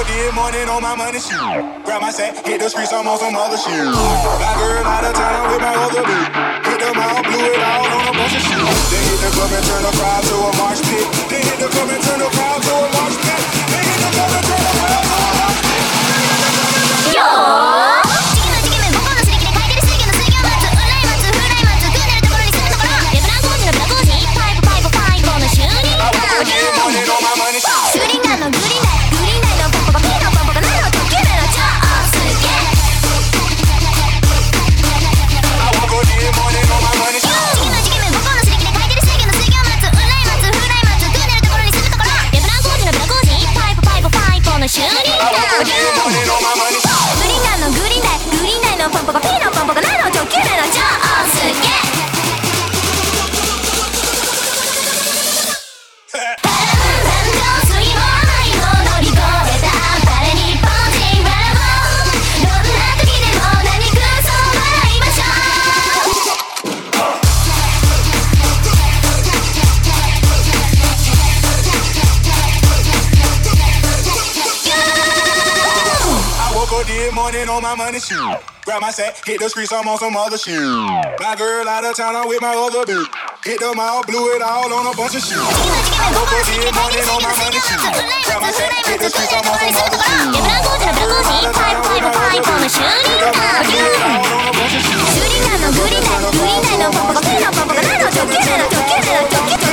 up this morning on my money shit. Grab my sack, hit the streets, I'm on some other shit. My girl out of town with my other bitch. Hit them out, blew it all on a bunch of shit. They hit the club and turn the crowd to a marsh pit. They hit the club and turn the crowd to a marsh pit. They hit the club and turn the crowd to a marsh pit. Yo! morning on my money shit. Grab my sack, hit the streets, I'm on some other shit. My girl out of town, I'm with my other bitch. Hit them all, blew it all on a bunch of shit. I woke up this morning on my money shit. Grab my sack, hit the streets, I'm on some other shit. My girl out of town, I'm with my other bitch. Hit them all, blew it all on a bunch of shit.